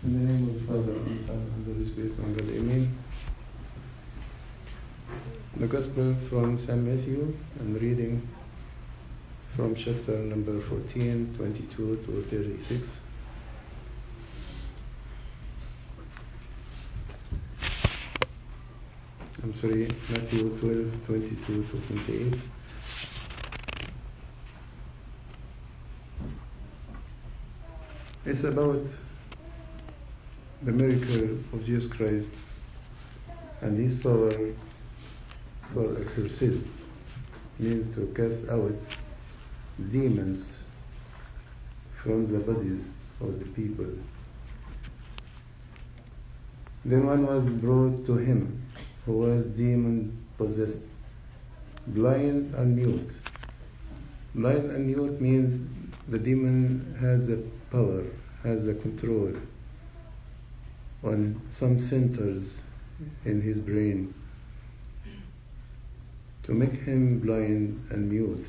In the name of the Father, and the Son, and the Holy Spirit, one God, Amen. The Gospel from St. Matthew, I'm reading from chapter number 14, 22 to 36. I'm sorry, Matthew 12, 22 to 28. It's about the miracle of Jesus Christ and His power for exorcism, means to cast out demons from the bodies of the people. Then one was brought to him who was demon possessed, blind and mute. Blind and mute means the demon has the power, has the control on some centers in his brain to make him blind and mute.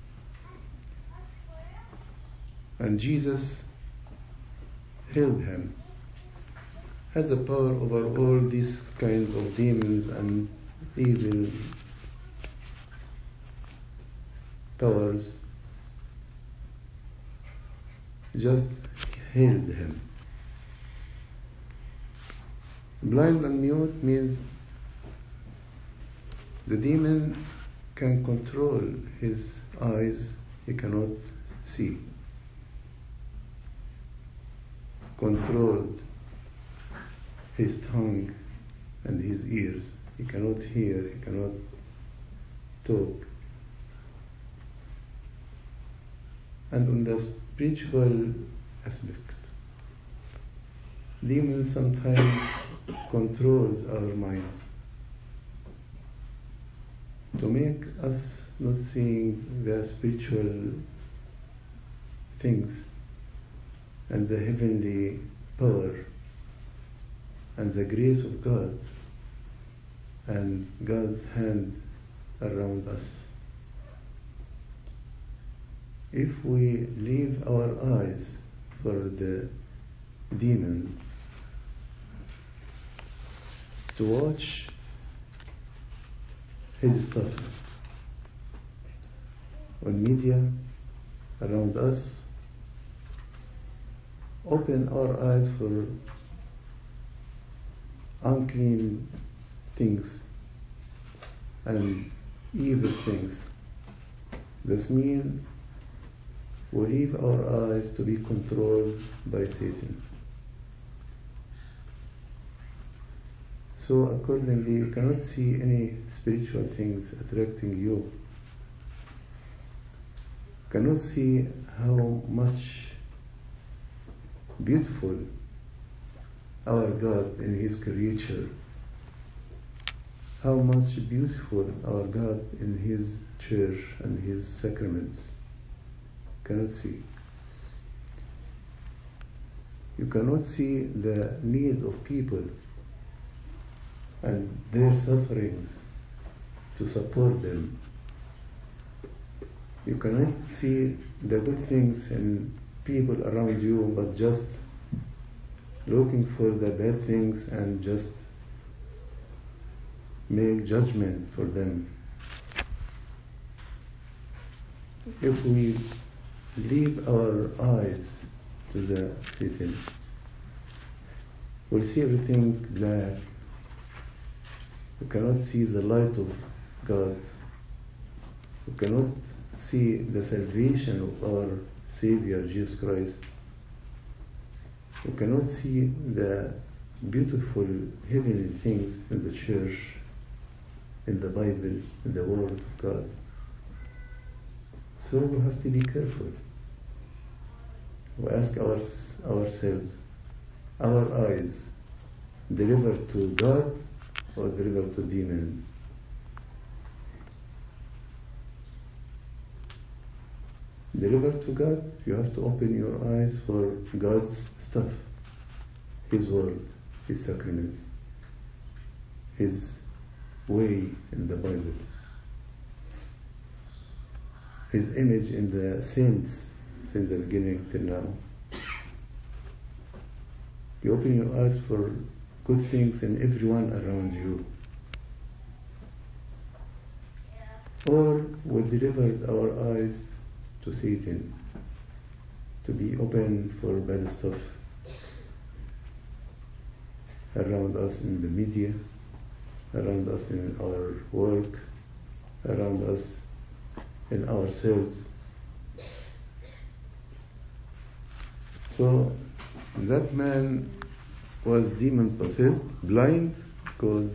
And Jesus healed him, has the power over all these kinds of demons and evil powers. Just healed him. Blind and mute means the demon can control his eyes, he cannot see. Controlled his tongue and his ears, he cannot hear, he cannot talk. And on the spiritual aspect, demons sometimes controls our minds to make us not seeing the spiritual things and the heavenly power and the grace of God and God's hand around us. If we leave our eyes for the demon to watch his stuff on media around us, open our eyes for unclean things and evil things, this means we leave our eyes to be controlled by Satan. So accordingly, you cannot see any spiritual things attracting you. Cannot see how much beautiful our God in His creature, how much beautiful our God in His church and His sacraments. Cannot see. You cannot see the need of people and their sufferings to support them. You cannot see the good things in people around you, but just looking for the bad things and just make judgment for them. If we leave our eyes to the Satan, we'll see everything black. We cannot see the light of God. We cannot see the salvation of our Savior Jesus Christ. We cannot see the beautiful heavenly things in the church, in the Bible, in the Word of God. So we have to be careful. We ask ourselves, our eyes delivered to God or delivered to demons? Delivered to God, you have to open your eyes for God's stuff, His Word, His sacraments, His way in the Bible, His image in the saints since the beginning till now. You open your eyes for good things in everyone around you. Or we delivered our eyes to Satan to be open for bad stuff around us in the media, around us in our work, around us in ourselves. So that man was demon possessed, blind, because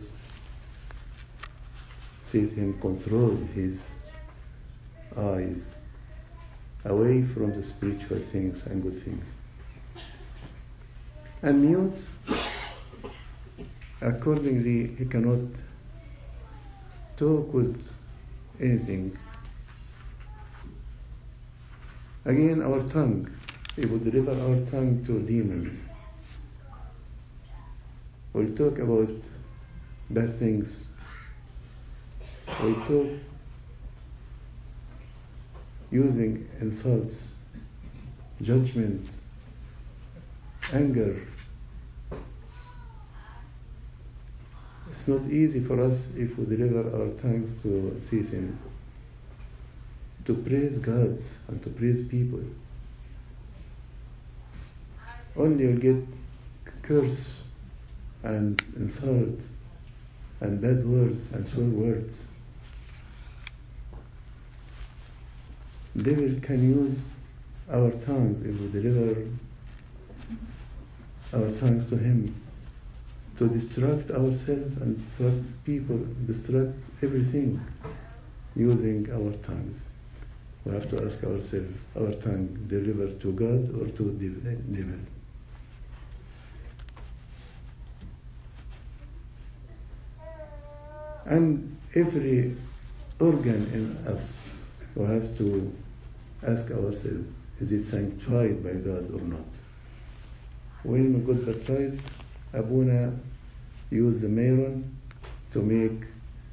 Satan controlled his eyes away from the spiritual things and good things. And mute, accordingly, he cannot talk with anything. Again, our tongue, we would deliver our tongue to a demon. We'll talk about bad things. We'll talk using insults, judgment, anger. It's not easy for us if we deliver our tongues to Satan to praise God and to praise people. Only you'll get curse and insult and bad words and swear words. Devil can use our tongues if we deliver our tongues to him to distract ourselves and distract people, distract everything using our tongues. We have to ask ourselves, our tongue delivered to God or to devil? And every organ in us, we have to ask ourselves, is it sanctified by God or not? When we got baptized, Abuna used the maron to make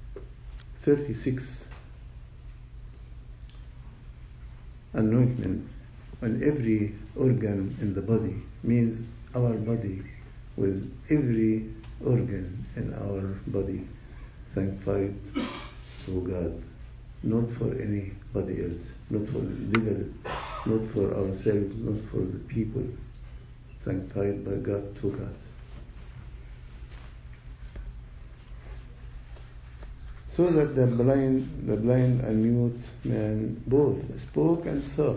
36 anointment on every organ in the body, means our body with every organ in our body sanctified to God, not for anybody else, not for the devil, not for ourselves, not for the people, sanctified by God to God. So that the blind and mute man both spoke and saw.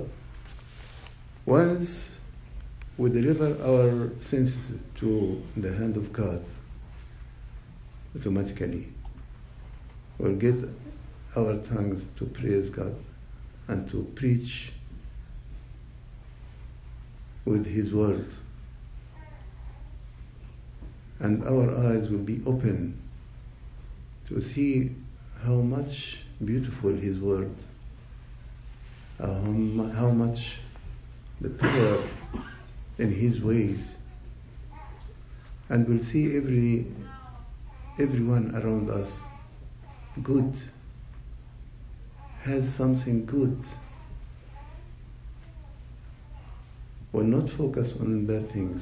Once we deliver our senses to the hand of God, automatically we'll get our tongues to praise God and to preach with His word. And our eyes will be open to see how much beautiful His word, how much the power in His ways, and we'll see everyone around us good, has something good. Will not focus on bad things.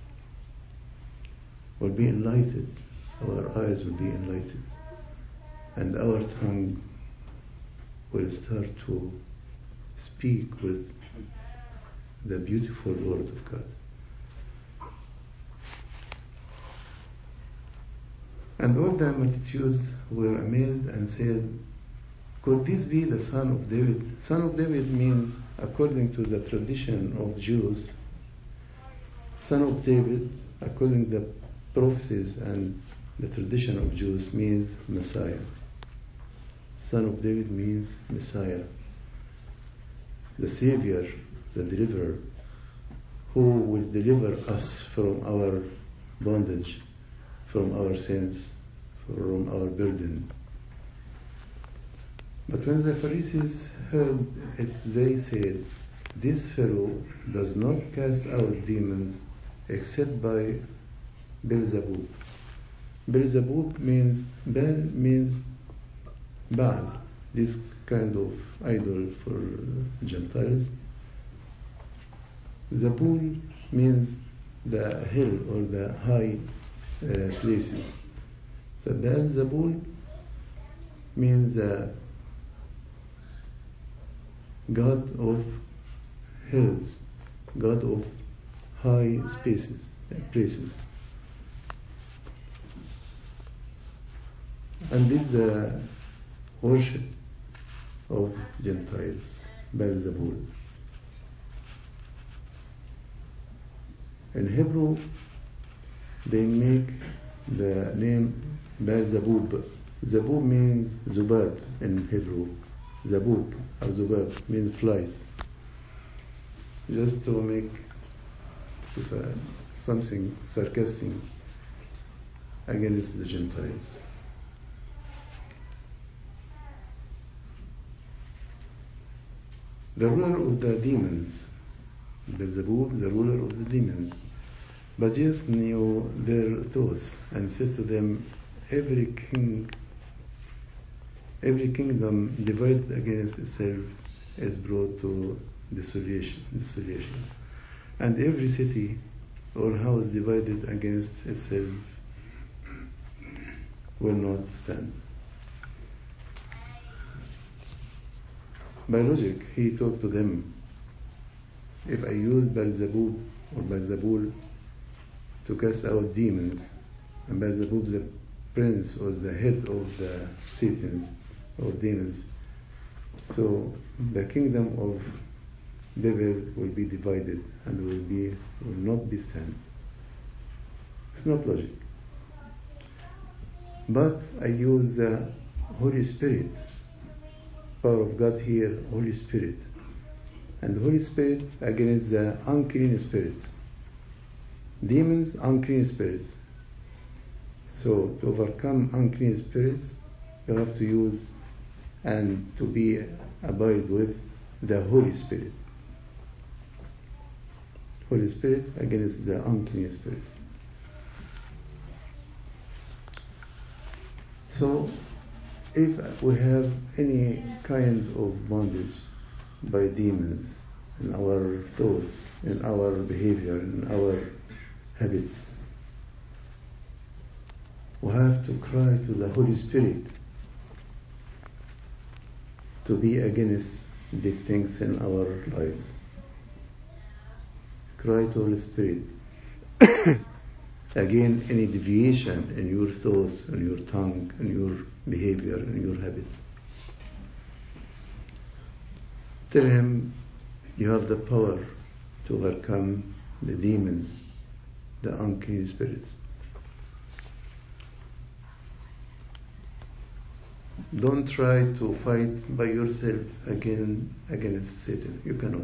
Will be enlightened. Our eyes will be enlightened. And our tongue will start to speak with the beautiful word of God. And all the multitudes were amazed and said, could this be the son of David? Son of David means, according to the tradition of Jews, son of David, according to the prophecies and the tradition of Jews, means Messiah. Son of David means Messiah, the Savior, the deliverer, who will deliver us from our bondage, from our sins, from our burden. But when the Pharisees heard it, they said, this fellow does not cast out demons except by Beelzebub. Beelzebub means, Bel means Baal, this kind of idol for Gentiles. Zebul means the hill or the high places. So Beelzebul means the god of hills, god of high spaces, places. And this is the worship of Gentiles, Beelzebul. In Hebrew, they make the name Beelzebub. Zebub means Zubab in Hebrew. Zabub or Zubab means flies. Just to make something sarcastic against the Gentiles. The ruler of the demons, Beelzebub, the ruler of the demons, but Jesus knew their thoughts and said to them, every kingdom divided against itself is brought to desolation. And every city or house divided against itself will not stand. By logic, he talked to them, if I use Beelzebub or Beelzebul to cast out demons, and Beelzebub the prince or the head of the Satans or demons, so the kingdom of devil will be divided and will not be stand. It's not logic. But I use the Holy Spirit, power of God here, Holy Spirit, and the Holy Spirit against the unclean spirits. Demons, unclean spirits. So to overcome unclean spirits, you have to use and to be abide with the Holy Spirit. Holy Spirit against the unclean spirits. So if we have any kind of bondage by demons in our thoughts, in our behavior, in our habits, we have to cry to the Holy Spirit to be against the things in our lives. Cry to Holy Spirit. Again, any deviation in your thoughts, in your tongue, in your behavior, in your habits. Tell him you have the power to overcome the demons, the unclean spirits. Don't try to fight by yourself against Satan. You cannot.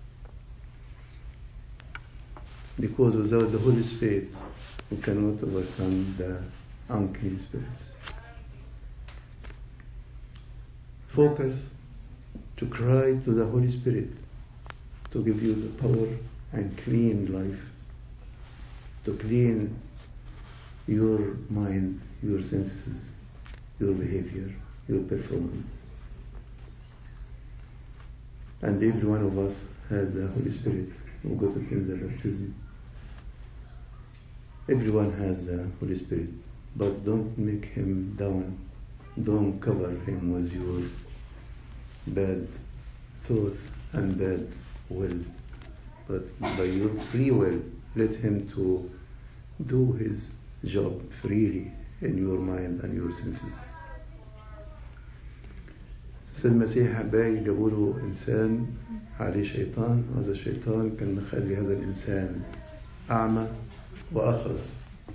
Because without the Holy Spirit, you cannot overcome the unclean spirits. Focus to cry to the Holy Spirit to give you the power and clean life, to clean your mind, your senses, your behavior, your performance. And every one of us has the Holy Spirit who got it in the baptism. Everyone has the Holy Spirit, but don't make him down. Don't cover him with your bad thoughts and bad will, but by your free will, let him to do his job freely in your mind and your senses. سيد المسيح حبايبي جابوا له إنسان عليه شيطان، هذا الشيطان كان مخلي هذا الإنسان أعمى وأخرس.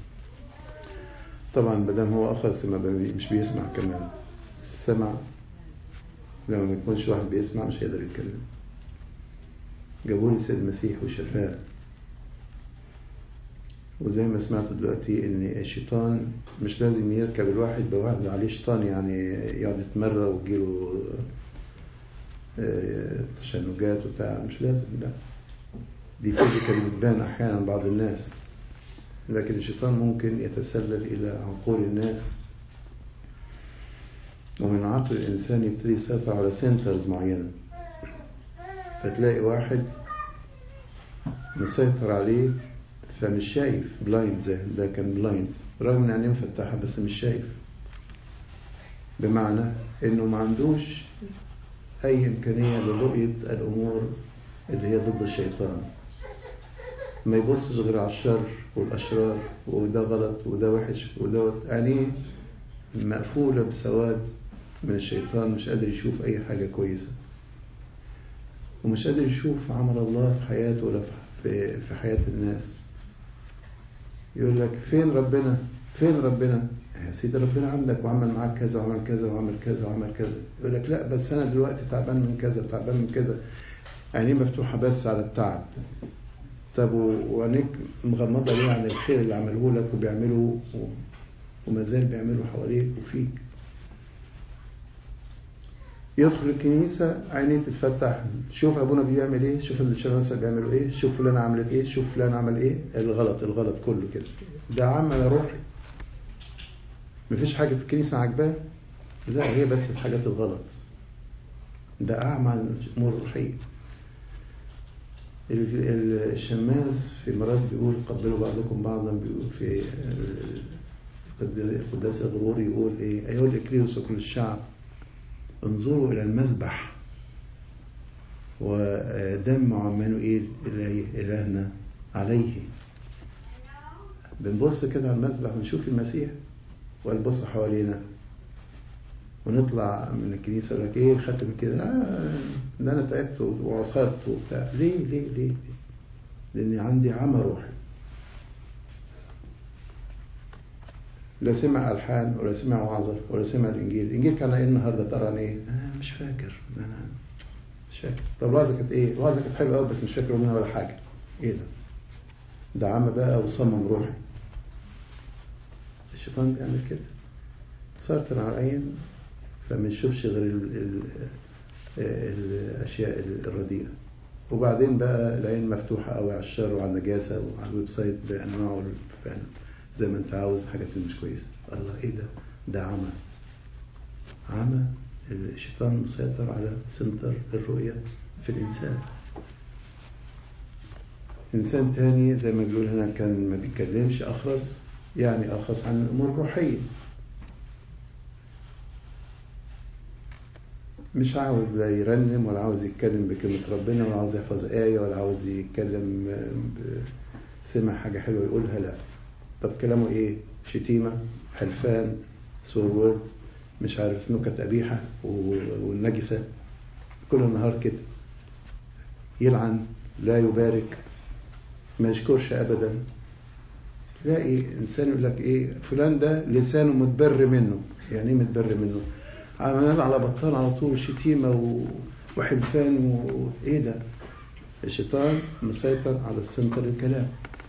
طبعا مادام هو أخرس مش بيسمع كمان. السمع لما ما يكونش واحد بيسمع مش هيقدر يتكلم. جابوا له سيد المسيح وشفاه. وزي ما سمعتوا دلوقتي ان الشيطان مش لازم يركب الواحد بواحد عليه شيطان يعني يقعد يتمرى ويجيله تشنجات وبتاع، مش لازم. لا، دي فيزيكال بتبان احيانا بعض الناس، لكن الشيطان ممكن يتسلل الى عقول الناس ومن عقل الانسان يبتدي يسيطر على سنترز معينه، فتلاقي واحد مسيطر عليه فمش شايف، بلايند، زي ده كان بلايند رغم ان عينيه مفتحة بس مش شايف، بمعنى انه ما عندوش اي امكانية لرؤية الامور اللي هي ضد الشيطان. ما يبصش غير على الشر والاشرار، وده غلط وده وحش وده عينيه مقفولة بسواد من الشيطان، مش قادر يشوف اي حاجة كويسة، ومش قادر يشوف عمل الله في حياته ولا في حياة الناس. يقول لك فين ربنا، فين ربنا؟ يا سيدي ربنا عندك وعمل معاك كذا وعمل كذا وعمل كذا وعمل كذا. يقول لك لا بس أنا دلوقتي تعبان من كذا وتعبان من كذا. عينيه مفتوحة بس على التعب. طب وعينيك مغمضة ليه عن الخير اللي عمله لك وبيعمله وما زال بيعمله حواليك وفيك؟ يدخل الكنيسة عينيه تتفتح، شوف أبونا بيعمل إيه، شوف الشماسة بيعملوا إيه، شوف فلان عملت إيه، شوف فلان عمل إيه. الغلط كله كده. ده عمل روحي، مفيش حاجة في الكنيسة عجباه، لا هي بس الحاجات الغلط. ده أعمل أمور روحية. الشماس في مرات بيقول قبلوا بعضكم بعضا، بيقول في قداس الغرور يقول إيه، أيها الإكليروس وكل الشعب انظروا إلى المذبح ودم عمانوئيل إلهنا عليه. بنبص كده على المذبح ونشوف المسيح، ونبص حوالينا ونطلع من الكنيسة لك ايه ختم كده، ده انا تعبت وعصرت وبتاع. ليه؟ لاني عندي عمى روحي، لا سمع ألحان ولا سمع وعظة ولا سمع الإنجيل كان ايه النهاردة؟ ترى عن ايه؟ أنا مش فاكر. طب الوعظة كانت ايه؟ الوعظة كانت حلوة قوي بس مش فاكر منها ولا حاجة. ايه ده عمى بقى وصمم روحي. الشيطان بيعمل كده، صارت على العين فما يشوفش غير الأشياء الرديئة. وبعدين بقى العين مفتوحة قوي على الشر وعلى النجاسة وعلى الويب سايت بأنواعه زي ما انت عاوز، حاجات مش كويسة. الله ايه ده عمى. الشيطان مسيطر على سنتر الرؤية في الإنسان. إنسان تاني زي ما بيقول هنا كان ما بيتكلمش، أخرس، يعني أخرس عن الأمور الروحية، مش عاوز لا يرنم ولا عاوز يتكلم بكلمة ربنا ولا عاوز يحفظ آية ولا عاوز يتكلم سمع حاجة حلوة يقولها، لا. طب كلامه ايه؟ شتيمة، حلفان، سور وورد، مش عارف نكت قبيحة والنجسة، كل النهار كده يلعن، لا يبارك، ما يشكرش أبدا. تلاقي إنسان يقول لك ايه، فلان ده لسانه متبر منه. يعني ايه متبر منه؟ عمال على بطال على طول شتيمة وحلفان ايه ده؟ الشيطان مسيطر على السنتر الكلام.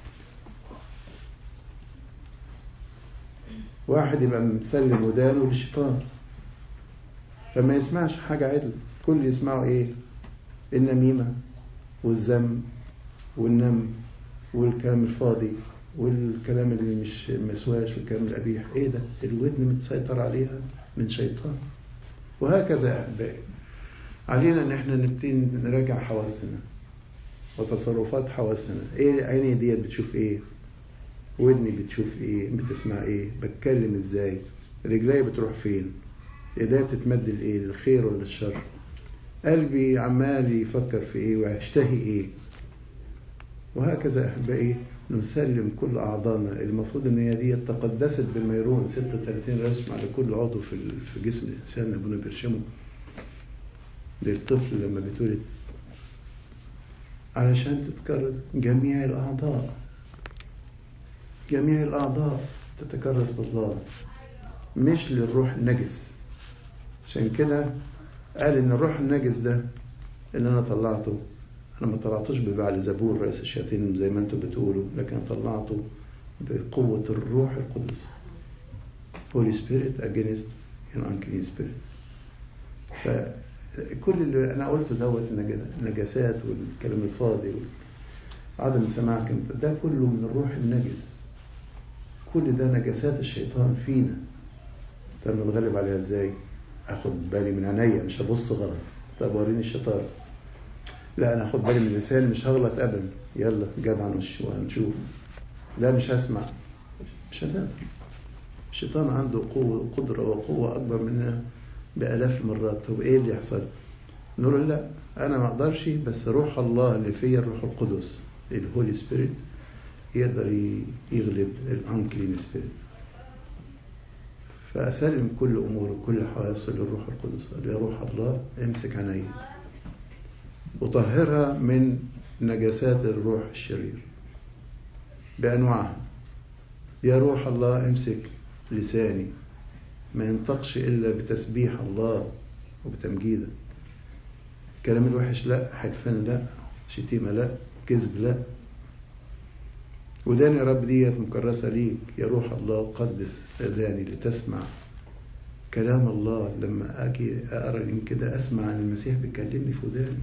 واحد يبقى مسلم ودانه للشيطان فما يسمعش حاجة عدل، كل يسمعه ايه؟ النميمة والذم والنم والكلام الفاضي والكلام اللي مش مسواش والكلام القبيح. ايه ده؟ الودن متسيطر عليها من شيطان. وهكذا أحبائي، علينا ان احنا نبتدي نراجع حواسنا وتصرفات حواسنا. ايه عيني ديت بتشوف ايه؟ ودني بتشوف ايه؟ بتسمع ايه؟ بتكلم ازاي؟ رجلي بتروح فين؟ ايديا بتتمد لايه؟ الخير ولا الشر؟ قلبي عمال يفكر في ايه ويشتهي ايه؟ وهكذا أحبائي نسلم كل أعضائنا. المفروض ان هي دي تقدست بالميرون 36 رسم على كل عضو في جسم الإنسان أبونا بيرشمه للطفل لما بيتولد، علشان تتكرس جميع الأعضاء تتكرس لله، مش للروح النجس. عشان كده قال ان الروح النجس ده اللي انا طلعته، انا ما طلعتوش ببعل زبور رئيس الشياطين زي ما انتم بتقولوا، لكن طلعته بقوة الروح القدس. Holy Spirit against an unclean spirit. فكل اللي انا قلته دوت النجاسات والكلام الفاضي وعدم السماع ده كله من الروح النجس. كل ده نجاسات الشيطان فينا. طب نتغلب عليها ازاي؟ اخد بالي من عينيا، مش هبص غلط. طب وريني الشطاره. لا انا اخد بالي من لساني، مش هغلط ابدا. يلا جدع وهنشوف. لا مش هسمع، مش هتابع. الشيطان عنده قدرة وقوة أكبر مننا بآلاف المرات. طب إيه اللي يحصل؟ نقول له لا أنا ما أقدرش، بس روح الله اللي فيا الروح القدس الهولي سبيريت يقدر يغلب الأنكلين سبيريت. فأسلم كل أمور وكل حواسي للروح القدس. قال يا روح الله امسك عيني وطهرها من نجاسات الروح الشرير بأنواعها. يا روح الله امسك لساني ما ينطقش إلا بتسبيح الله وبتمجيده. كلام الوحش لا، حلفان لا، شتيمة لا، كذب لا. وداني يا رب ديت مكرسة ليك يا روح الله، قدس أذاني لتسمع كلام الله. لما أجي أقرأ كده أسمع عن المسيح بيكلمني في وداني.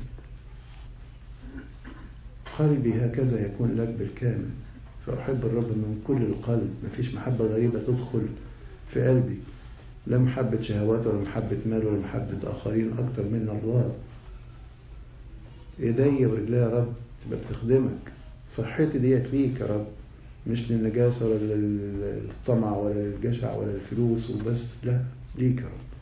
قلبي هكذا يكون لك بالكامل، فأحب الرب من كل القلب. مفيش محبة غريبة تدخل في قلبي، لا محبة شهوات ولا محبة مال ولا محبة آخرين أكتر من الله. إيدي ورجلي يا رب تبقى بتخدمك. صحتي ديت ليك يا رب، مش للنجاسة ولا للطمع ولا للجشع ولا الفلوس وبس، لا ليك يا رب.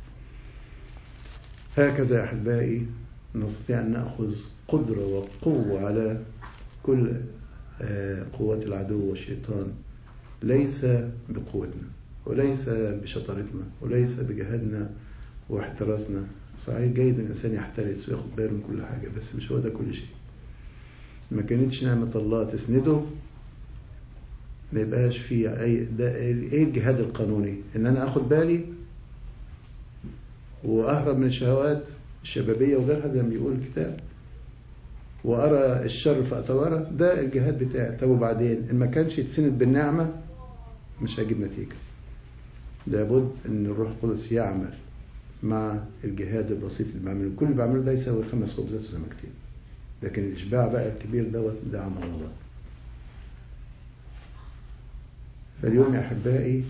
هكذا يا أحبائي نستطيع أن نأخذ قدرة وقوة على كل قوات العدو والشيطان، ليس بقوتنا وليس بشطارتنا وليس بجهادنا واحتراسنا. صحيح جيد الإنسان يحترس وياخد باله من كل حاجة، بس مش هو ده كل شيء. ما كانتش نعمة الله تسنده ما يبقاش فيه ايه الجهاد القانوني؟ ان انا اخد بالي واهرب من الشهوات الشبابية وغيرها زي ما بيقول الكتاب، وارى الشر فاتورى، ده الجهاد بتاعي. طب وبعدين ان ما كانش يتسند بالنعمة مش هيجيب نتيجة. لابد ان الروح القدس يعمل مع الجهاد البسيط اللي بعمله. كل اللي بعمله ده يساوي 5 خبزات وسمكتين، لكن الإشباع بقى الكبير ده عمل الله. فاليوم يا أحبائي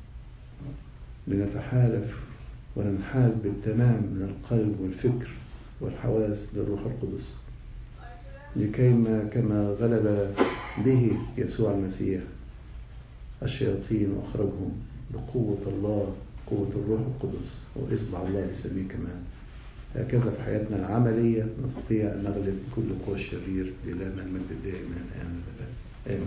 لنتحالف وننحاز بالتمام من القلب والفكر والحواس للروح القدس، لكيما كما غلب به يسوع المسيح الشياطين وأخرجهم بقوة الله، قوة الروح القدس وإصبع الله يسميه كمان. هكذا في حياتنا العملية نستطيع أن نغلب كل قوى الشرير لله المجد الدائم من الآن والأبد.